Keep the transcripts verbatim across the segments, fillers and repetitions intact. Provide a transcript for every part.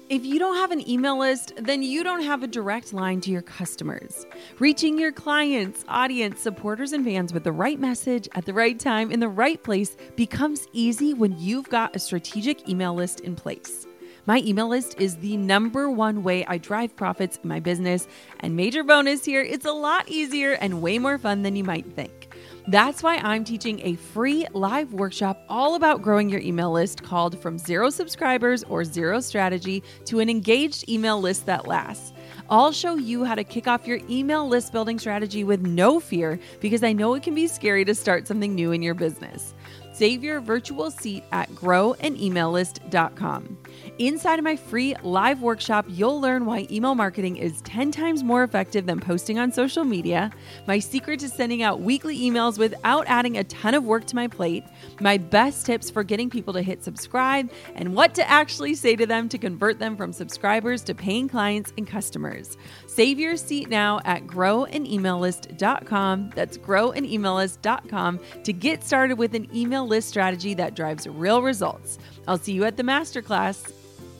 If you don't have an email list, then you don't have a direct line to your customers. Reaching your clients, audience, supporters, and fans with the right message at the right time in the right place becomes easy when you've got a strategic email list in place. My email list is the number one way I drive profits in my business, and major bonus here, it's a lot easier and way more fun than you might think. That's why I'm teaching a free live workshop all about growing your email list called From Zero Subscribers or Zero Strategy to an Engaged Email List That Lasts. I'll show you how to kick off your email list building strategy with no fear, because I know it can be scary to start something new in your business. Save your virtual seat at grow an email list dot com. Inside of my free live workshop, you'll learn why email marketing is ten times more effective than posting on social media, my secret to sending out weekly emails without adding a ton of work to my plate, my best tips for getting people to hit subscribe, and what to actually say to them to convert them from subscribers to paying clients and customers. Save your seat now at grow an email list dot com. That's grow an email list dot com to get started with an email list strategy that drives real results. I'll see you at the masterclass.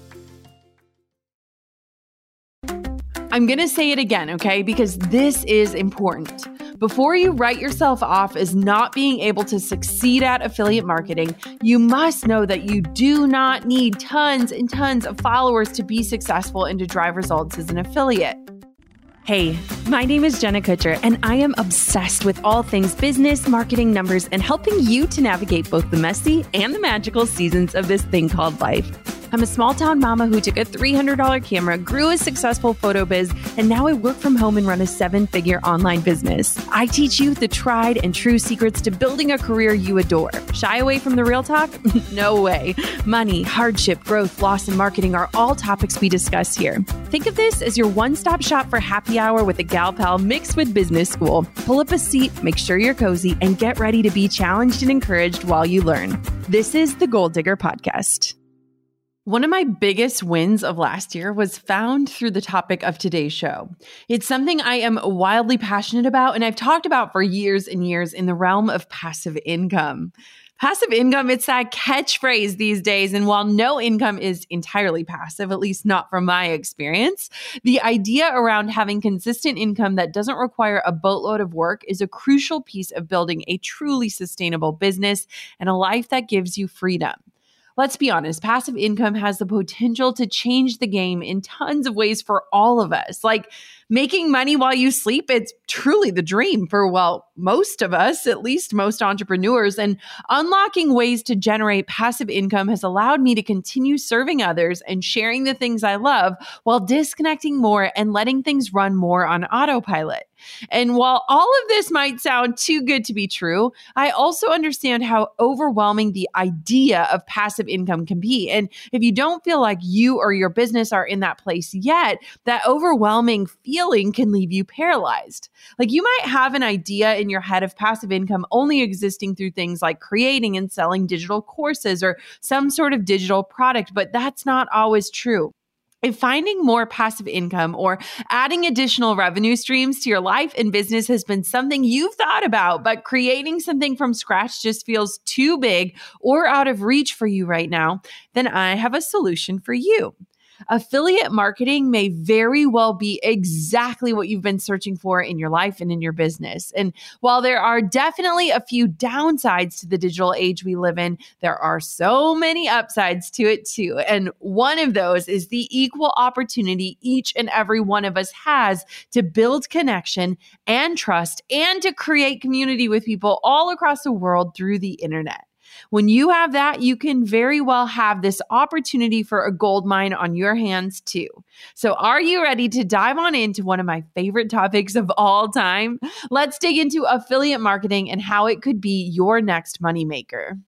I'm going to say it again, okay? Because this is important. Before you write yourself off as not being able to succeed at affiliate marketing, you must know that you do not need tons and tons of followers to be successful and to drive results as an affiliate. Hey, my name is Jenna Kutcher, and I am obsessed with all things business, marketing, numbers, and helping you to navigate both the messy and the magical seasons of this thing called life. I'm a small town mama who took a three hundred dollars camera, grew a successful photo biz, and now I work from home and run a seven-figure online business. I teach you the tried and true secrets to building a career you adore. Shy away from the real talk? No way. Money, hardship, growth, loss, and marketing are all topics we discuss here. Think of this as your one-stop shop for happy hour with a gal pal mixed with business school. Pull up a seat, make sure you're cozy, and get ready to be challenged and encouraged while you learn. This is the Goal Digger Podcast. One of my biggest wins of last year was found through the topic of today's show. It's something I am wildly passionate about, and I've talked about for years and years in the realm of passive income. Passive income, it's that catchphrase these days. And while no income is entirely passive, at least not from my experience, the idea around having consistent income that doesn't require a boatload of work is a crucial piece of building a truly sustainable business and a life that gives you freedom. Let's be honest, passive income has the potential to change the game in tons of ways for all of us. Like making money while you sleep, it's truly the dream for, well, most of us, at least most entrepreneurs. And unlocking ways to generate passive income has allowed me to continue serving others and sharing the things I love while disconnecting more and letting things run more on autopilot. And while all of this might sound too good to be true, I also understand how overwhelming the idea of passive income can be. And if you don't feel like you or your business are in that place yet, that overwhelming feeling can leave you paralyzed. Like you might have an idea in your head of passive income only existing through things like creating and selling digital courses or some sort of digital product, but that's not always true. If finding more passive income or adding additional revenue streams to your life and business has been something you've thought about, but creating something from scratch just feels too big or out of reach for you right now, then I have a solution for you. Affiliate marketing may very well be exactly what you've been searching for in your life and in your business. And while there are definitely a few downsides to the digital age we live in, there are so many upsides to it too. And one of those is the equal opportunity each and every one of us has to build connection and trust and to create community with people all across the world through the internet. When you have that, you can very well have this opportunity for a gold mine on your hands too. So are you ready to dive on into one of my favorite topics of all time? Let's dig into affiliate marketing and how it could be your next moneymaker.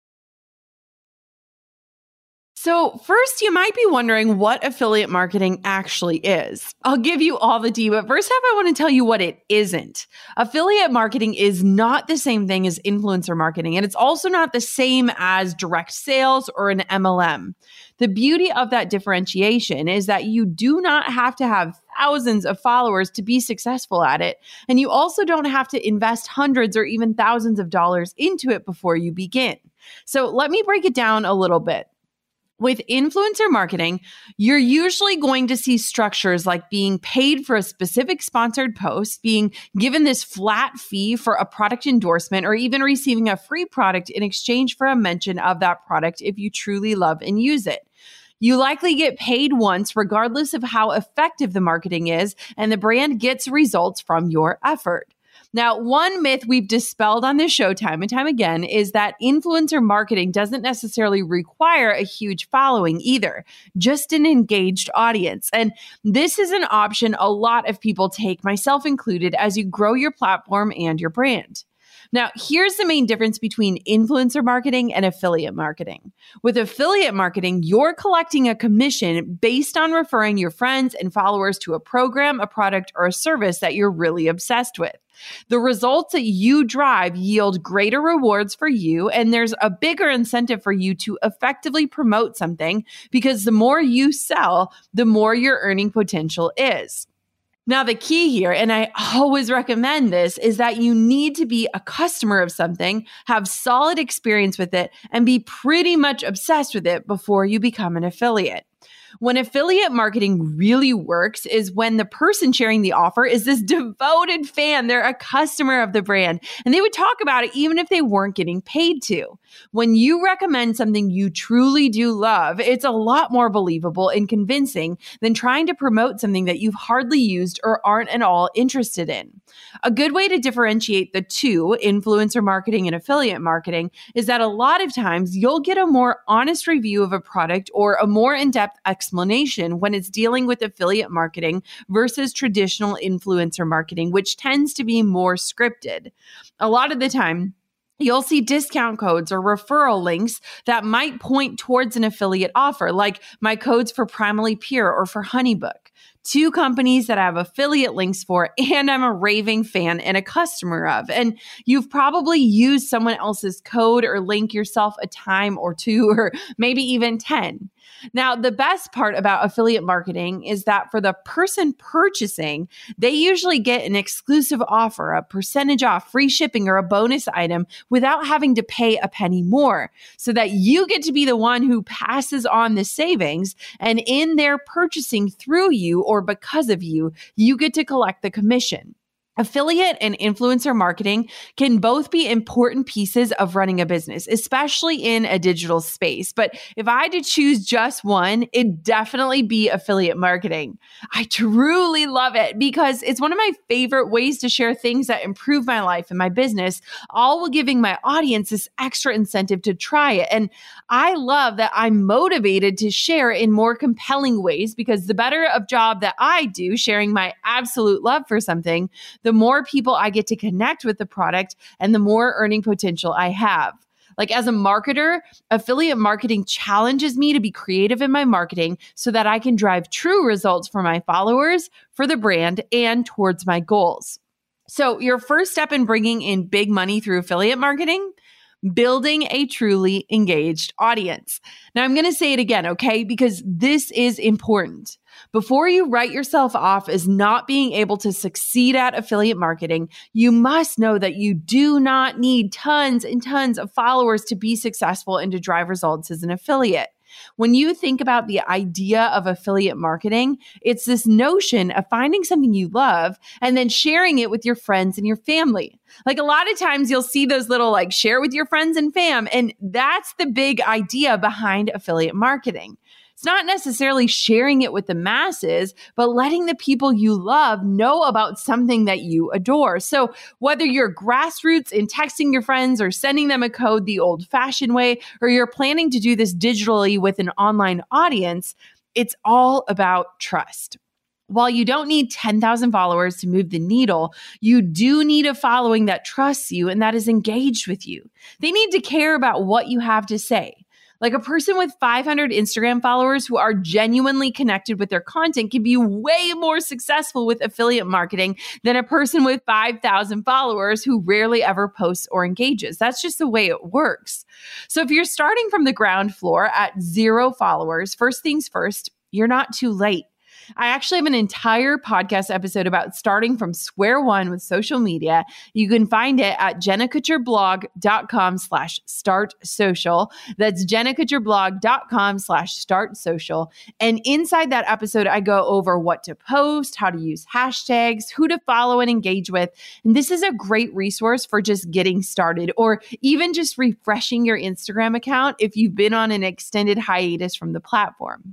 So first, you might be wondering what affiliate marketing actually is. I'll give you all the tea, but first half, I want to tell you what it isn't. Affiliate marketing is not the same thing as influencer marketing, and it's also not the same as direct sales or an M L M. The beauty of that differentiation is that you do not have to have thousands of followers to be successful at it, and you also don't have to invest hundreds or even thousands of dollars into it before you begin. So let me break it down a little bit. With influencer marketing, you're usually going to see structures like being paid for a specific sponsored post, being given this flat fee for a product endorsement, or even receiving a free product in exchange for a mention of that product if you truly love and use it. You likely get paid once, regardless of how effective the marketing is, and the brand gets results from your effort. Now, one myth we've dispelled on this show time and time again is that influencer marketing doesn't necessarily require a huge following either, just an engaged audience. And this is an option a lot of people take, myself included, as you grow your platform and your brand. Now, here's the main difference between influencer marketing and affiliate marketing. With affiliate marketing, you're collecting a commission based on referring your friends and followers to a program, a product, or a service that you're really obsessed with. The results that you drive yield greater rewards for you, and there's a bigger incentive for you to effectively promote something because the more you sell, the more your earning potential is. Now, the key here, and I always recommend this, is that you need to be a customer of something, have solid experience with it, and be pretty much obsessed with it before you become an affiliate. When affiliate marketing really works is when the person sharing the offer is this devoted fan. They're a customer of the brand, and they would talk about it even if they weren't getting paid to. When you recommend something you truly do love, it's a lot more believable and convincing than trying to promote something that you've hardly used or aren't at all interested in. A good way to differentiate the two, influencer marketing and affiliate marketing, is that a lot of times you'll get a more honest review of a product or a more in-depth explanation when it's dealing with affiliate marketing versus traditional influencer marketing, which tends to be more scripted. A lot of the time, you'll see discount codes or referral links that might point towards an affiliate offer, like my codes for Primally Pure or for HoneyBook. Two companies that I have affiliate links for, and I'm a raving fan and a customer of. And you've probably used someone else's code or link yourself a time or two, or maybe even ten. Now, the best part about affiliate marketing is that for the person purchasing, they usually get an exclusive offer, a percentage off, free shipping, or a bonus item without having to pay a penny more, so that you get to be the one who passes on the savings. And in their purchasing through you or because of you, you get to collect the commission. Affiliate and influencer marketing can both be important pieces of running a business, especially in a digital space. But if I had to choose just one, it'd definitely be affiliate marketing. I truly love it because it's one of my favorite ways to share things that improve my life and my business, all while giving my audience this extra incentive to try it. And I love that I'm motivated to share in more compelling ways because the better of job that I do sharing my absolute love for something, the more people I get to connect with the product and the more earning potential I have. Like as a marketer, affiliate marketing challenges me to be creative in my marketing so that I can drive true results for my followers, for the brand, and towards my goals. So your first step in bringing in big money through affiliate marketing, building a truly engaged audience. Now I'm going to say it again, okay? Because this is important. Before you write yourself off as not being able to succeed at affiliate marketing, you must know that you do not need tons and tons of followers to be successful and to drive results as an affiliate. When you think about the idea of affiliate marketing, it's this notion of finding something you love and then sharing it with your friends and your family. Like a lot of times you'll see those little like share with your friends and fam, and that's the big idea behind affiliate marketing. It's not necessarily sharing it with the masses, but letting the people you love know about something that you adore. So whether you're grassroots in texting your friends or sending them a code the old-fashioned way, or you're planning to do this digitally with an online audience, it's all about trust. While you don't need ten thousand followers to move the needle, you do need a following that trusts you and that is engaged with you. They need to care about what you have to say. Like a person with five hundred Instagram followers who are genuinely connected with their content can be way more successful with affiliate marketing than a person with five thousand followers who rarely ever posts or engages. That's just the way it works. So if you're starting from the ground floor at zero followers, first things first, you're not too late. I actually have an entire podcast episode about starting from square one with social media. You can find it at jennakutcherblog.com slash start social. That's jennakutcherblog.com slash start social. And inside that episode, I go over what to post, how to use hashtags, who to follow and engage with. And this is a great resource for just getting started or even just refreshing your Instagram account if you've been on an extended hiatus from the platform.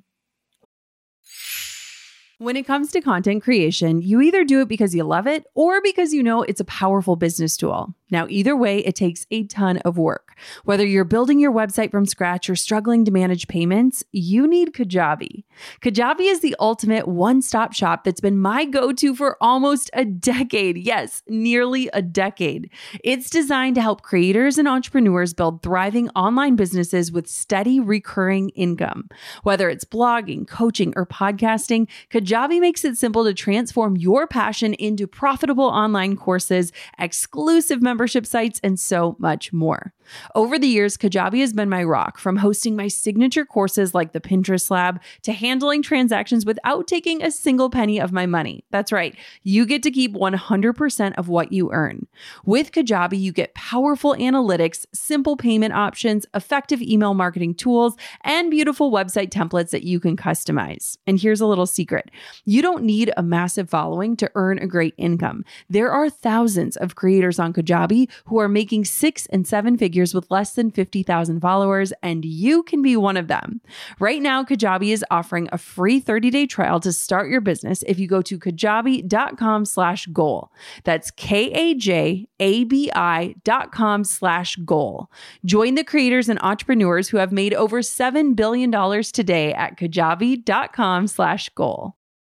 When it comes to content creation, you either do it because you love it or because you know it's a powerful business tool. Now, either way, it takes a ton of work. Whether you're building your website from scratch or struggling to manage payments, you need Kajabi. Kajabi is the ultimate one-stop shop that's been my go-to for almost a decade. Yes, nearly a decade. It's designed to help creators and entrepreneurs build thriving online businesses with steady recurring income. Whether it's blogging, coaching, or podcasting, Kajabi makes it simple to transform your passion into profitable online courses, exclusive memberships, membership sites, and so much more. Over the years, Kajabi has been my rock, from hosting my signature courses like the Pinterest Lab to handling transactions without taking a single penny of my money. That's right. You get to keep one hundred percent of what you earn. With Kajabi, you get powerful analytics, simple payment options, effective email marketing tools, and beautiful website templates that you can customize. And here's a little secret. You don't need a massive following to earn a great income. There are thousands of creators on Kajabi who are making six and seven figures with less than fifty thousand followers, and you can be one of them. Right now, Kajabi is offering a free thirty-day trial to start your business if you go to kajabi.com slash goal. That's K-A-J-A-B-I dot com slash goal. Join the creators and entrepreneurs who have made over seven billion dollars today at kajabi.com slash goal.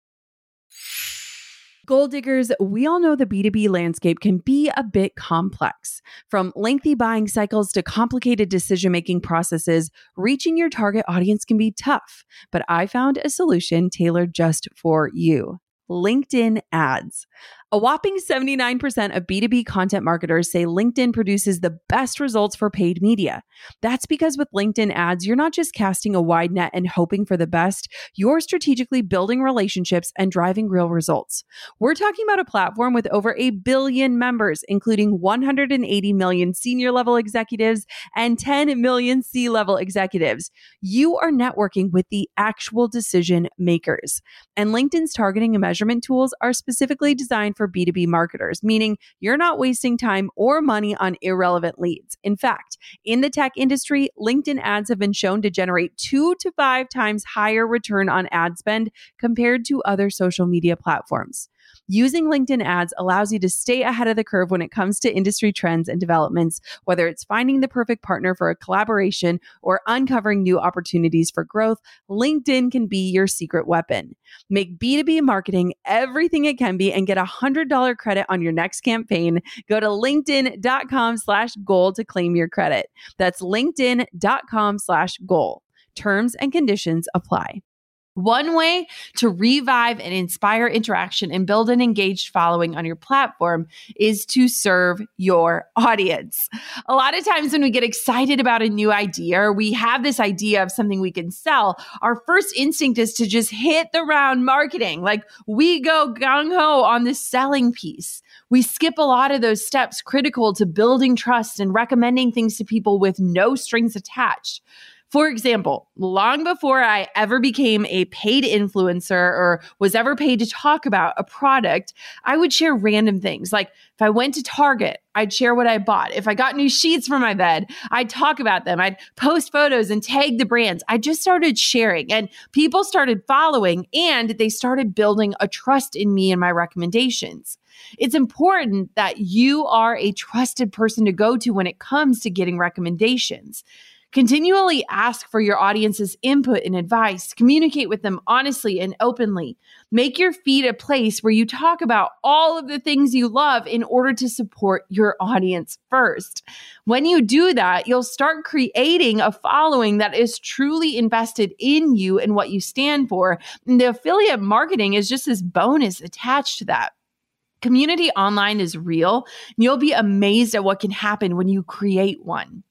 Goal diggers, we all know the B two B landscape can be a bit complex. From lengthy buying cycles to complicated decision-making processes, reaching your target audience can be tough. But I found a solution tailored just for you: LinkedIn ads. A whopping seventy-nine percent of B two B content marketers say LinkedIn produces the best results for paid media. That's because with LinkedIn ads, you're not just casting a wide net and hoping for the best, you're strategically building relationships and driving real results. We're talking about a platform with over a billion members, including one hundred eighty million senior level executives and ten million C-level executives. You are networking with the actual decision makers. And LinkedIn's targeting and measurement tools are specifically designed for B two B marketers, meaning you're not wasting time or money on irrelevant leads. In fact, in the tech industry, LinkedIn ads have been shown to generate two to five times higher return on ad spend compared to other social media platforms. Using LinkedIn ads allows you to stay ahead of the curve when it comes to industry trends and developments, whether it's finding the perfect partner for a collaboration or uncovering new opportunities for growth. LinkedIn can be your secret weapon. Make B two B marketing everything it can be and get a one hundred dollars credit on your next campaign. Go to linkedin.com slash goal to claim your credit. That's linkedin.com slash goal. Terms and conditions apply. One way to revive and inspire interaction and build an engaged following on your platform is to serve your audience. A lot of times when we get excited about a new idea or we have this idea of something we can sell, our first instinct is to just hit the round marketing. Like we go gung-ho on the selling piece. We skip a lot of those steps critical to building trust and recommending things to people with no strings attached. For example, long before I ever became a paid influencer or was ever paid to talk about a product, I would share random things. Like if I went to Target, I'd share what I bought. If I got new sheets for my bed, I'd talk about them. I'd post photos and tag the brands. I just started sharing and people started following and they started building a trust in me and my recommendations. It's important that you are a trusted person to go to when it comes to getting recommendations. Continually ask for your audience's input and advice. Communicate with them honestly and openly. Make your feed a place where you talk about all of the things you love in order to support your audience first. When you do that, you'll start creating a following that is truly invested in you and what you stand for. And the affiliate marketing is just this bonus attached to that. Community online is real, and you'll be amazed at what can happen when you create one.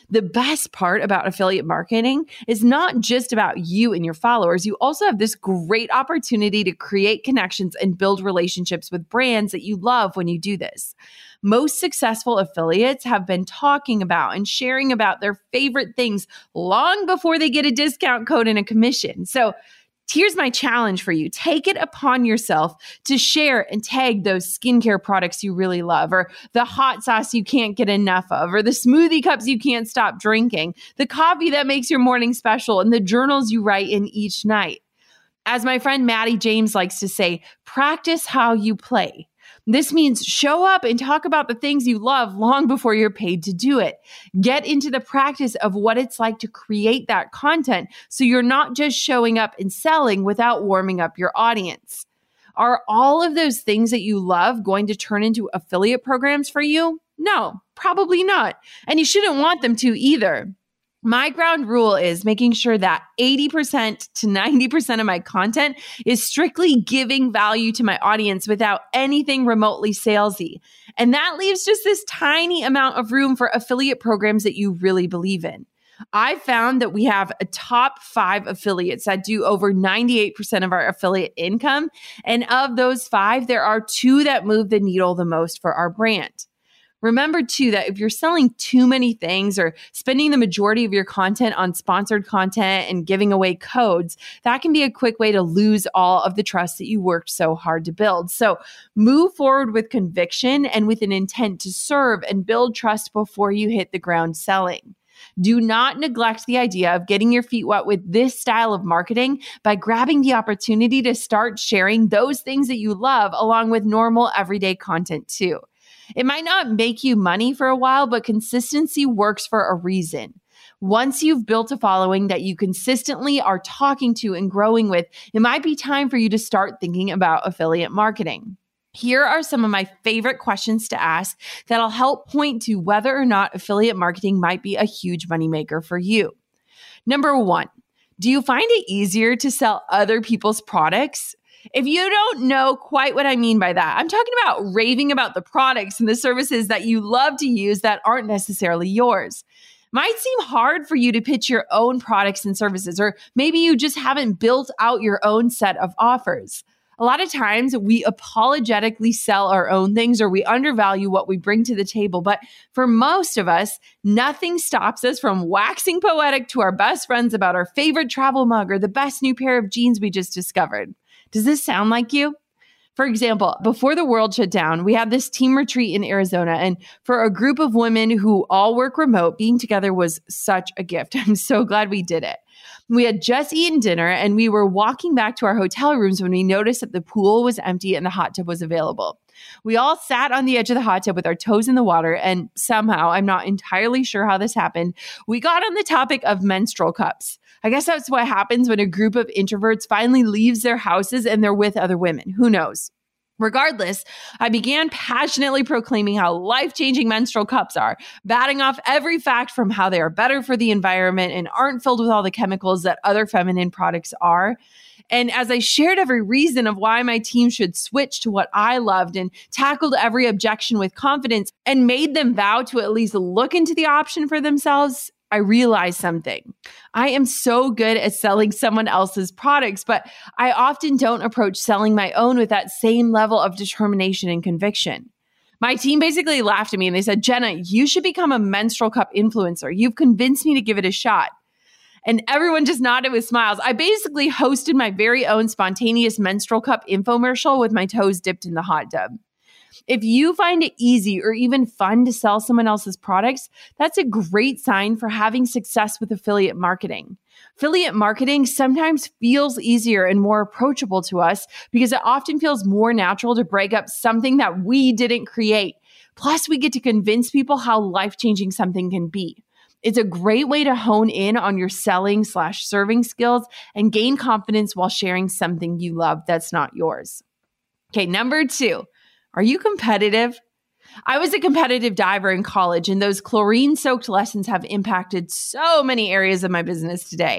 The best part about affiliate marketing is not just about you and your followers. You also have this great opportunity to create connections and build relationships with brands that you love when you do this. Most successful affiliates have been talking about and sharing about their favorite things long before they get a discount code and a commission. So here's my challenge for you. Take it upon yourself to share and tag those skincare products you really love, or the hot sauce you can't get enough of, or the smoothie cups you can't stop drinking, the coffee that makes your morning special, and the journals you write in each night. As my friend Maddie James likes to say, practice how you play. This means show up and talk about the things you love long before you're paid to do it. Get into the practice of what it's like to create that content so you're not just showing up and selling without warming up your audience. Are all of those things that you love going to turn into affiliate programs for you? No, probably not. And you shouldn't want them to either. My ground rule is making sure that eighty percent to ninety percent of my content is strictly giving value to my audience without anything remotely salesy. And that leaves just this tiny amount of room for affiliate programs that you really believe in. I found that we have a top five affiliates that do over ninety-eight percent of our affiliate income. And of those five, there are two that move the needle the most for our brand. Remember too, that if you're selling too many things or spending the majority of your content on sponsored content and giving away codes, that can be a quick way to lose all of the trust that you worked so hard to build. So move forward with conviction and with an intent to serve and build trust before you hit the ground selling. Do not neglect the idea of getting your feet wet with this style of marketing by grabbing the opportunity to start sharing those things that you love along with normal everyday content too. It might not make you money for a while, but consistency works for a reason. Once you've built a following that you consistently are talking to and growing with, it might be time for you to start thinking about affiliate marketing. Here are some of my favorite questions to ask that'll help point to whether or not affiliate marketing might be a huge moneymaker for you. Number one, do you find it easier to sell other people's products? If you don't know quite what I mean by that, I'm talking about raving about the products and the services that you love to use that aren't necessarily yours. Might seem hard for you to pitch your own products and services, or maybe you just haven't built out your own set of offers. A lot of times we apologetically sell our own things or we undervalue what we bring to the table. But for most of us, nothing stops us from waxing poetic to our best friends about our favorite travel mug or the best new pair of jeans we just discovered. Does this sound like you? For example, before the world shut down, we had this team retreat in Arizona. And for a group of women who all work remote, being together was such a gift. I'm so glad we did it. We had just eaten dinner and we were walking back to our hotel rooms when we noticed that the pool was empty and the hot tub was available. We all sat on the edge of the hot tub with our toes in the water, and somehow, I'm not entirely sure how this happened, we got on the topic of menstrual cups. I guess that's what happens when a group of introverts finally leaves their houses and they're with other women. Who knows? Regardless, I began passionately proclaiming how life-changing menstrual cups are, batting off every fact from how they are better for the environment and aren't filled with all the chemicals that other feminine products are. And as I shared every reason of why my team should switch to what I loved and tackled every objection with confidence and made them vow to at least look into the option for themselves, I realized something. I am so good at selling someone else's products, but I often don't approach selling my own with that same level of determination and conviction. My team basically laughed at me and they said, "Jenna, you should become a menstrual cup influencer. You've convinced me to give it a shot." And everyone just nodded with smiles. I basically hosted my very own spontaneous menstrual cup infomercial with my toes dipped in the hot tub. If you find it easy or even fun to sell someone else's products, that's a great sign for having success with affiliate marketing. Affiliate marketing sometimes feels easier and more approachable to us because it often feels more natural to break up something that we didn't create. Plus, we get to convince people how life-changing something can be. It's a great way to hone in on your selling slash serving skills and gain confidence while sharing something you love that's not yours. Okay, number two. Are you competitive? I was a competitive diver in college, and those chlorine-soaked lessons have impacted so many areas of my business today.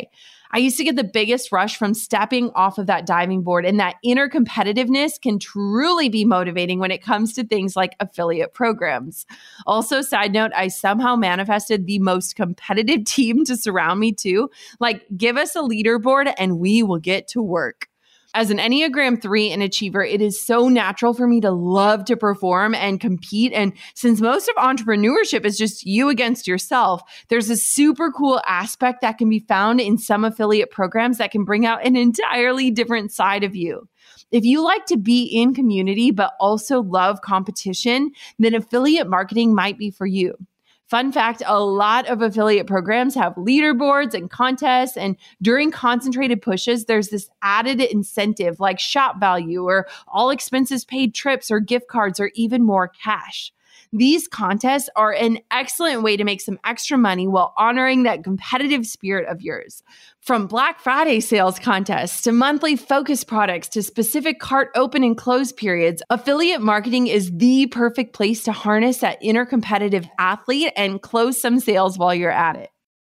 I used to get the biggest rush from stepping off of that diving board, and that inner competitiveness can truly be motivating when it comes to things like affiliate programs. Also, side note, I somehow manifested the most competitive team to surround me too. Like, give us a leaderboard and we will get to work. As an Enneagram three and achiever, it is so natural for me to love to perform and compete. And since most of entrepreneurship is just you against yourself, there's a super cool aspect that can be found in some affiliate programs that can bring out an entirely different side of you. If you like to be in community, but also love competition, then affiliate marketing might be for you. Fun fact, a lot of affiliate programs have leaderboards and contests, and during concentrated pushes, there's this added incentive like shop value or all expenses paid trips or gift cards or even more cash. These contests are an excellent way to make some extra money while honoring that competitive spirit of yours. From Black Friday sales contests to monthly focus products to specific cart open and close periods, affiliate marketing is the perfect place to harness that inner competitive athlete and close some sales while you're at it.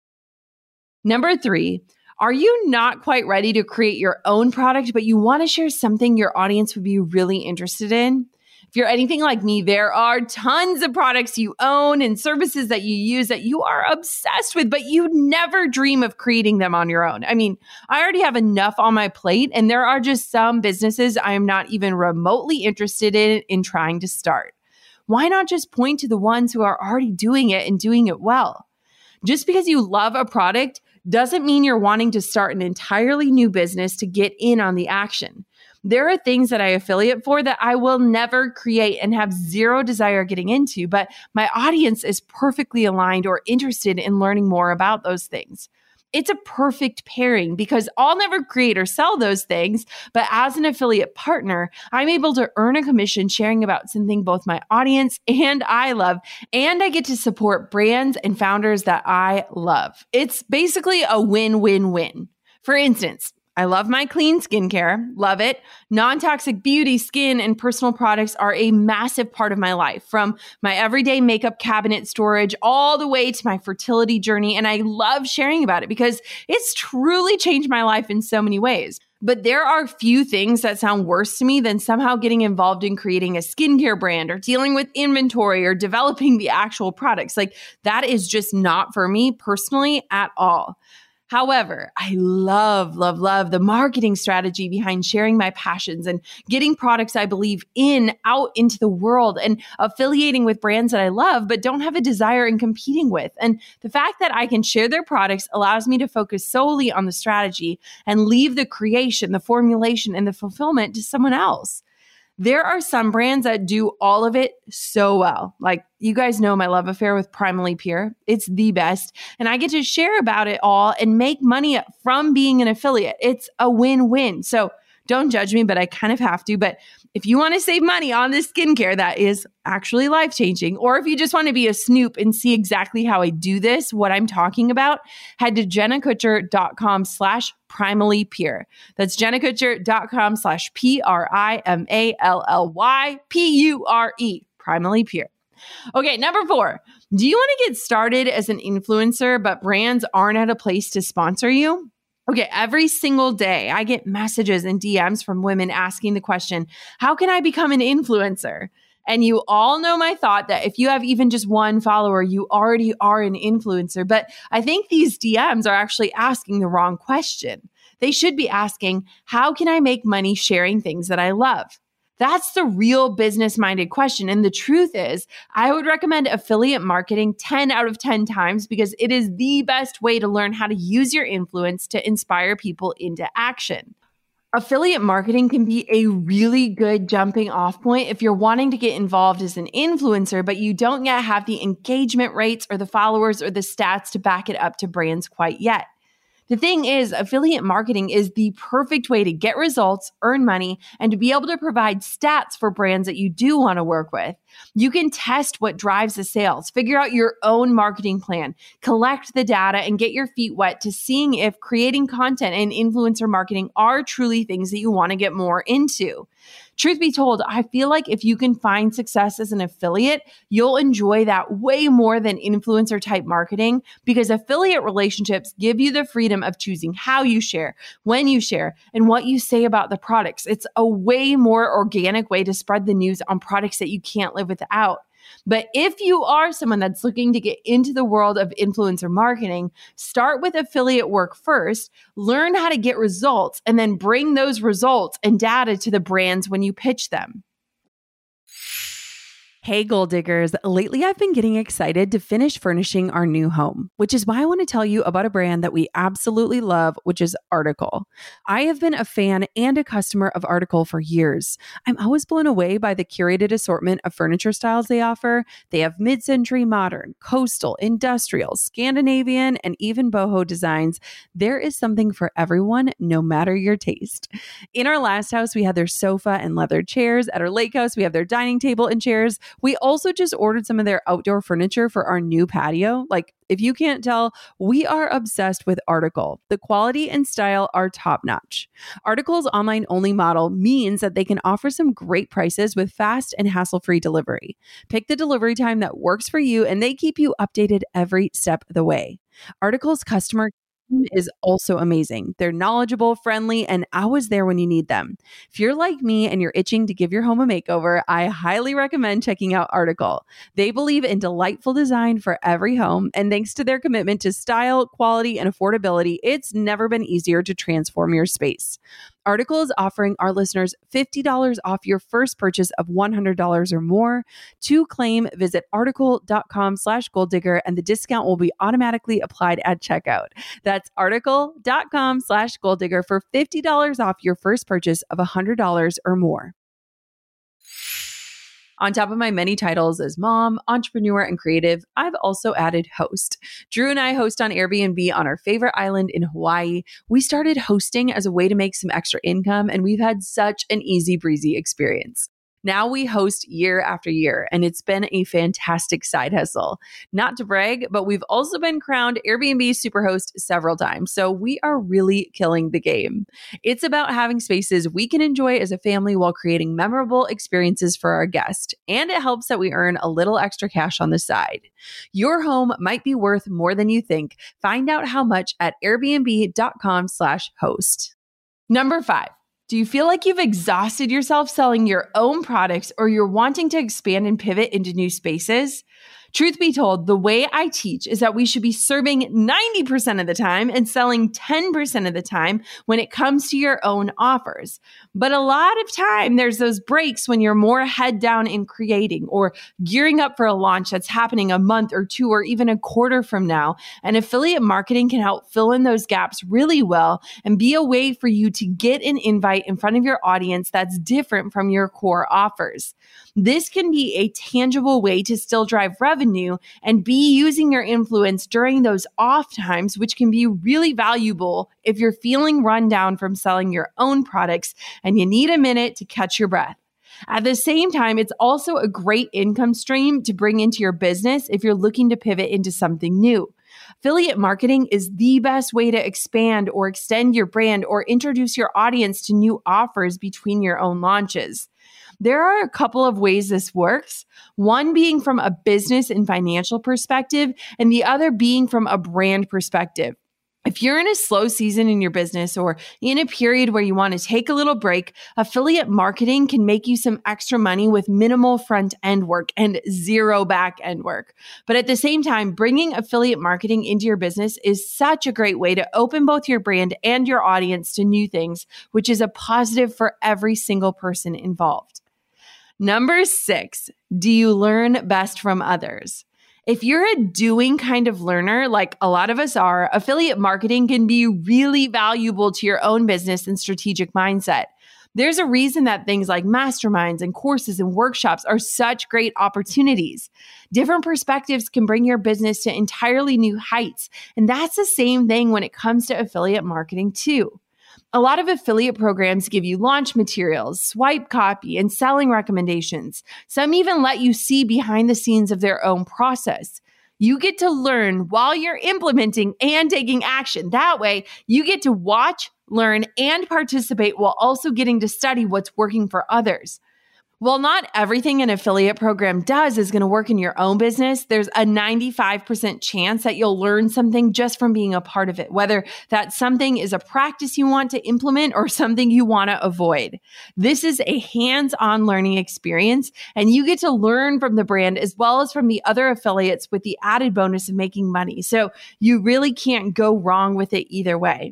Number three, are you not quite ready to create your own product, but you want to share something your audience would be really interested in? If you're anything like me, there are tons of products you own and services that you use that you are obsessed with, but you never dream of creating them on your own. I mean, I already have enough on my plate, and there are just some businesses I am not even remotely interested in in trying to start. Why not just point to the ones who are already doing it and doing it well? Just because you love a product doesn't mean you're wanting to start an entirely new business to get in on the action. There are things that I affiliate for that I will never create and have zero desire getting into, but my audience is perfectly aligned or interested in learning more about those things. It's a perfect pairing because I'll never create or sell those things, but as an affiliate partner, I'm able to earn a commission sharing about something both my audience and I love, and I get to support brands and founders that I love. It's basically a win-win-win. For instance, I love my clean skincare, love it. Non-toxic beauty, skin, and personal products are a massive part of my life, from my everyday makeup cabinet storage all the way to my fertility journey. And I love sharing about it because it's truly changed my life in so many ways. But there are few things that sound worse to me than somehow getting involved in creating a skincare brand or dealing with inventory or developing the actual products. Like, that is just not for me personally at all. However, I love, love, love the marketing strategy behind sharing my passions and getting products I believe in out into the world and affiliating with brands that I love but don't have a desire in competing with. And the fact that I can share their products allows me to focus solely on the strategy and leave the creation, the formulation, and the fulfillment to someone else. There are some brands that do all of it so well. Like, you guys know my love affair with Primally Pure. It's the best. And I get to share about it all and make money from being an affiliate. It's a win-win. So don't judge me, but I kind of have to. But if you want to save money on this skincare that is actually life-changing, or if you just want to be a snoop and see exactly how I do this, what I'm talking about, head to jennakutcher.com slash primally pure. That's jennakutcher.com slash P-R-I-M-A-L-L-Y P-U-R-E, primally pure. Okay, number four, do you want to get started as an influencer, but brands aren't at a place to sponsor you? Okay, every single day I get messages and D Ms from women asking the question, how can I become an influencer? And you all know my thought that if you have even just one follower, you already are an influencer. But I think these D Ms are actually asking the wrong question. They should be asking, how can I make money sharing things that I love? That's the real business-minded question. And the truth is, I would recommend affiliate marketing ten out of ten times because it is the best way to learn how to use your influence to inspire people into action. Affiliate marketing can be a really good jumping off point if you're wanting to get involved as an influencer, but you don't yet have the engagement rates or the followers or the stats to back it up to brands quite yet. The thing is, affiliate marketing is the perfect way to get results, earn money, and to be able to provide stats for brands that you do want to work with. You can test what drives the sales, figure out your own marketing plan, collect the data, and get your feet wet to seeing if creating content and influencer marketing are truly things that you want to get more into. Truth be told, I feel like if you can find success as an affiliate, you'll enjoy that way more than influencer type marketing, because affiliate relationships give you the freedom of choosing how you share, when you share, and what you say about the products. It's a way more organic way to spread the news on products that you can't live without. But if you are someone that's looking to get into the world of influencer marketing, start with affiliate work first, learn how to get results, and then bring those results and data to the brands when you pitch them. Hey, Goal Diggers. Lately, I've been getting excited to finish furnishing our new home, which is why I want to tell you about a brand that we absolutely love, which is Article. I have been a fan and a customer of Article for years. I'm always blown away by the curated assortment of furniture styles they offer. They have mid-century modern, coastal, industrial, Scandinavian, and even boho designs. There is something for everyone, no matter your taste. In our last house, we had their sofa and leather chairs. At our lake house, we have their dining table and chairs. We also just ordered some of their outdoor furniture for our new patio. Like, if you can't tell, we are obsessed with Article. The quality and style are top notch. Article's online only model means that they can offer some great prices with fast and hassle-free delivery. Pick the delivery time that works for you, and they keep you updated every step of the way. Article's customer is also amazing. They're knowledgeable, friendly, and always there when you need them. If you're like me and you're itching to give your home a makeover, I highly recommend checking out Article. They believe in delightful design for every home, and thanks to their commitment to style, quality, and affordability, it's never been easier to transform your space. Article is offering our listeners fifty dollars off your first purchase of one hundred dollars or more. To claim, visit article.com slash goal digger, and the discount will be automatically applied at checkout. That's article.com slash goal digger for fifty dollars off your first purchase of one hundred dollars or more. On top of my many titles as mom, entrepreneur, and creative, I've also added host. Drew and I host on Airbnb on our favorite island in Hawaii. We started hosting as a way to make some extra income, and we've had such an easy breezy experience. Now we host year after year, and it's been a fantastic side hustle. Not to brag, but we've also been crowned Airbnb Superhost several times, so we are really killing the game. It's about having spaces we can enjoy as a family while creating memorable experiences for our guests, and it helps that we earn a little extra cash on the side. Your home might be worth more than you think. Find out how much at airbnb.com slash host. Number five. Do you feel like you've exhausted yourself selling your own products, or you're wanting to expand and pivot into new spaces? Truth be told, the way I teach is that we should be serving ninety percent of the time and selling ten percent of the time when it comes to your own offers. But a lot of time, there's those breaks when you're more head down in creating or gearing up for a launch that's happening a month or two or even a quarter from now. And affiliate marketing can help fill in those gaps really well and be a way for you to get an invite in front of your audience that's different from your core offers. This can be a tangible way to still drive revenue and be using your influence during those off times, which can be really valuable if you're feeling run down from selling your own products and you need a minute to catch your breath. At the same time, it's also a great income stream to bring into your business if you're looking to pivot into something new. Affiliate marketing is the best way to expand or extend your brand or introduce your audience to new offers between your own launches. There are a couple of ways this works, one being from a business and financial perspective, and the other being from a brand perspective. If you're in a slow season in your business or in a period where you want to take a little break, affiliate marketing can make you some extra money with minimal front end work and zero back end work. But at the same time, bringing affiliate marketing into your business is such a great way to open both your brand and your audience to new things, which is a positive for every single person involved. Number six, do you learn best from others? If you're a doing kind of learner, like a lot of us are, affiliate marketing can be really valuable to your own business and strategic mindset. There's a reason that things like masterminds and courses and workshops are such great opportunities. Different perspectives can bring your business to entirely new heights. And that's the same thing when it comes to affiliate marketing too. A lot of affiliate programs give you launch materials, swipe copy, and selling recommendations. Some even let you see behind the scenes of their own process. You get to learn while you're implementing and taking action. That way, you get to watch, learn, and participate while also getting to study what's working for others. While not everything an affiliate program does is going to work in your own business, there's a ninety-five percent chance that you'll learn something just from being a part of it, whether that something is a practice you want to implement or something you want to avoid. This is a hands-on learning experience, and you get to learn from the brand as well as from the other affiliates with the added bonus of making money. So you really can't go wrong with it either way.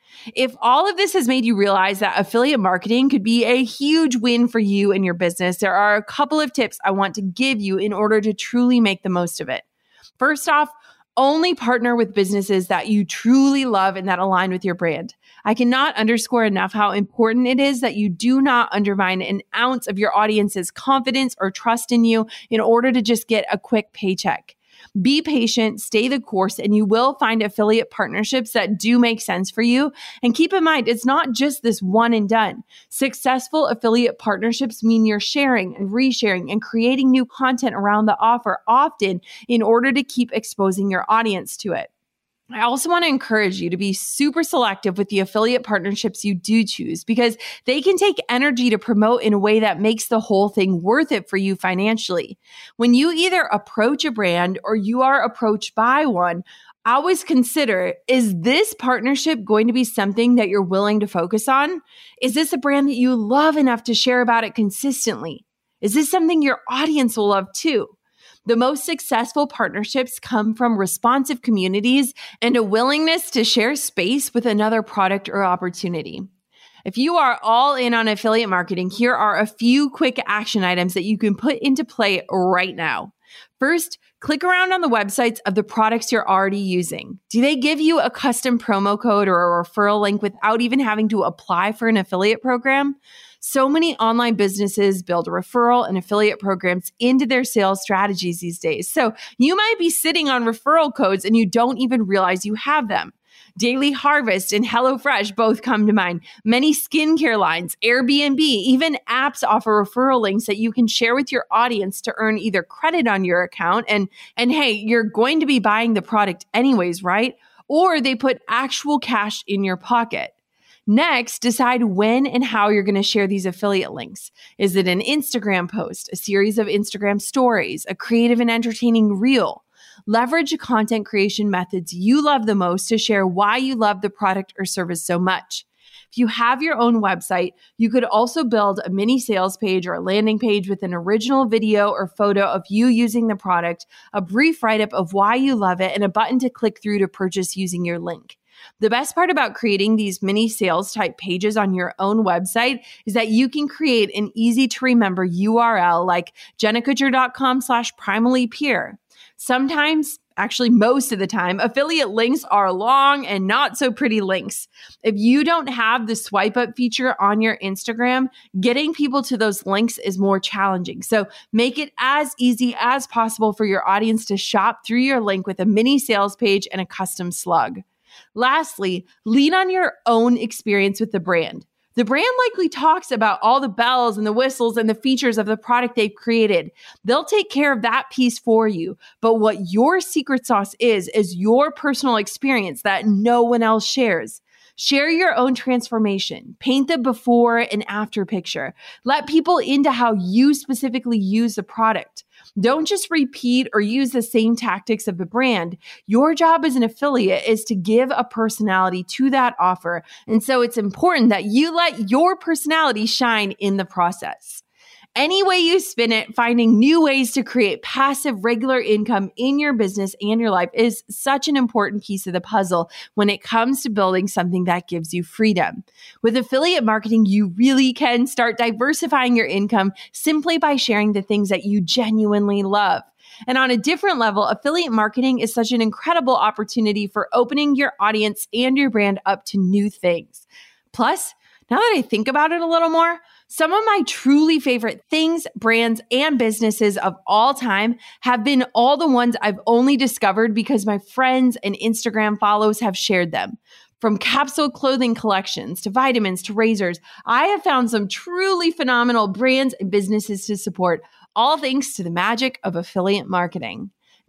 If all of this has made you realize that affiliate marketing could be a huge win for you and your business, there are a couple of tips I want to give you in order to truly make the most of it. First off, only partner with businesses that you truly love and that align with your brand. I cannot underscore enough how important it is that you do not undermine an ounce of your audience's confidence or trust in you in order to just get a quick paycheck. Be patient, stay the course, and you will find affiliate partnerships that do make sense for you. And keep in mind, it's not just this one and done. Successful affiliate partnerships mean you're sharing and resharing and creating new content around the offer, often in order to keep exposing your audience to it. I also want to encourage you to be super selective with the affiliate partnerships you do choose, because they can take energy to promote in a way that makes the whole thing worth it for you financially. When you either approach a brand or you are approached by one, always consider, is this partnership going to be something that you're willing to focus on? Is this a brand that you love enough to share about it consistently? Is this something your audience will love too? The most successful partnerships come from responsive communities and a willingness to share space with another product or opportunity. If you are all in on affiliate marketing, here are a few quick action items that you can put into play right now. First, click around on the websites of the products you're already using. Do they give you a custom promo code or a referral link without even having to apply for an affiliate program? So many online businesses build referral and affiliate programs into their sales strategies these days. So you might be sitting on referral codes and you don't even realize you have them. Daily Harvest and HelloFresh both come to mind. Many skincare lines, Airbnb, even apps offer referral links that you can share with your audience to earn either credit on your account. And, and hey, you're going to be buying the product anyways, right? Or they put actual cash in your pocket. Next, decide when and how you're going to share these affiliate links. Is it an Instagram post, a series of Instagram stories, a creative and entertaining reel? Leverage the content creation methods you love the most to share why you love the product or service so much. If you have your own website, you could also build a mini sales page or a landing page with an original video or photo of you using the product, a brief write-up of why you love it, and a button to click through to purchase using your link. The best part about creating these mini sales type pages on your own website is that you can create an easy to remember U R L like jennakutcher.com slash primallypure. Sometimes, actually most of the time, affiliate links are long and not so pretty links. If you don't have the swipe up feature on your Instagram, getting people to those links is more challenging. So make it as easy as possible for your audience to shop through your link with a mini sales page and a custom slug. Lastly, lean on your own experience with the brand. The brand likely talks about all the bells and the whistles and the features of the product they've created. They'll take care of that piece for you. But what your secret sauce is, is your personal experience that no one else shares. Share your own transformation. Paint the before and after picture. Let people into how you specifically use the product. Don't just repeat or use the same tactics of the brand. Your job as an affiliate is to give a personality to that offer. And so it's important that you let your personality shine in the process. Any way you spin it, finding new ways to create passive, regular income in your business and your life is such an important piece of the puzzle when it comes to building something that gives you freedom. With affiliate marketing, you really can start diversifying your income simply by sharing the things that you genuinely love. And on a different level, affiliate marketing is such an incredible opportunity for opening your audience and your brand up to new things. Plus, now that I think about it a little more, some of my truly favorite things, brands, and businesses of all time have been all the ones I've only discovered because my friends and Instagram follows have shared them. From capsule clothing collections to vitamins to razors, I have found some truly phenomenal brands and businesses to support, all thanks to the magic of affiliate marketing.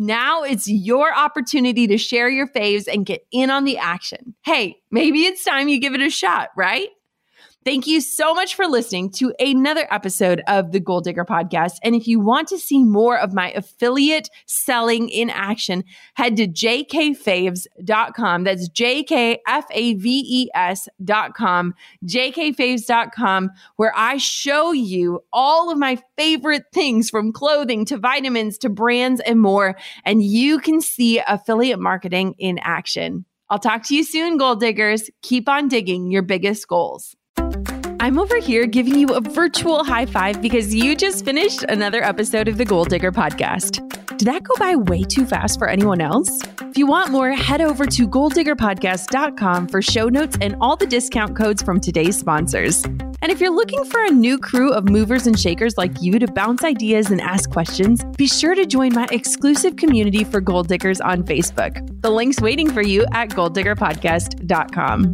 Now it's your opportunity to share your faves and get in on the action. Hey, maybe it's time you give it a shot, right? Thank you so much for listening to another episode of the Goal Digger Podcast. And if you want to see more of my affiliate selling in action, head to j k faves dot com. That's J K F A V E S dot com, j k faves dot com, where I show you all of my favorite things from clothing to vitamins to brands and more. And you can see affiliate marketing in action. I'll talk to you soon, Goal Diggers. Keep on digging your biggest goals. I'm over here giving you a virtual high five because you just finished another episode of the Goal Digger Podcast. Did that go by way too fast for anyone else? If you want more, head over to goal digger podcast dot com for show notes and all the discount codes from today's sponsors. And if you're looking for a new crew of movers and shakers like you to bounce ideas and ask questions, be sure to join my exclusive community for Goal Diggers on Facebook. The link's waiting for you at goal digger podcast dot com.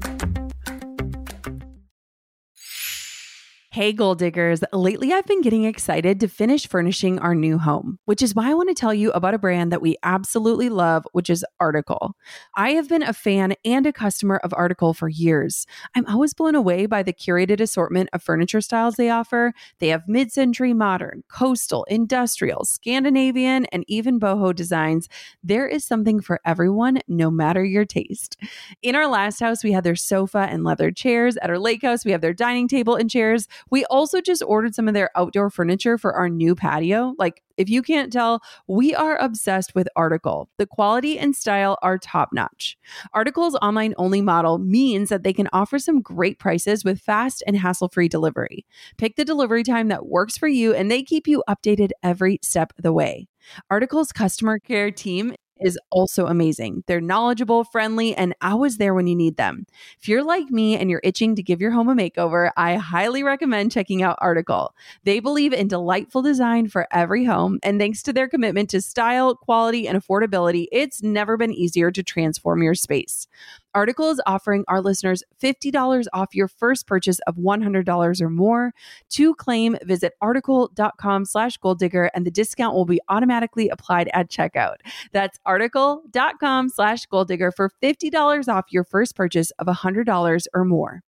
Hey, Goal Diggers. Lately, I've been getting excited to finish furnishing our new home, which is why I want to tell you about a brand that we absolutely love, which is Article. I have been a fan and a customer of Article for years. I'm always blown away by the curated assortment of furniture styles they offer. They have mid-century modern, coastal, industrial, Scandinavian, and even boho designs. There is something for everyone, no matter your taste. In our last house, we had their sofa and leather chairs. At our lake house, we have their dining table and chairs. We also just ordered some of their outdoor furniture for our new patio. Like, if you can't tell, we are obsessed with Article. The quality and style are top notch. Article's online only model means that they can offer some great prices with fast and hassle-free delivery. Pick the delivery time that works for you, and they keep you updated every step of the way. Article's customer care team is also amazing. They're knowledgeable, friendly, and always there when you need them. If you're like me and you're itching to give your home a makeover, I highly recommend checking out Article. They believe in delightful design for every home, and thanks to their commitment to style, quality, and affordability, it's never been easier to transform your space. Article is offering our listeners fifty dollars off your first purchase of one hundred dollars or more. To claim, visit article.com slash goal digger, and the discount will be automatically applied at checkout. That's article.com slash goal digger for fifty dollars off your first purchase of one hundred dollars or more.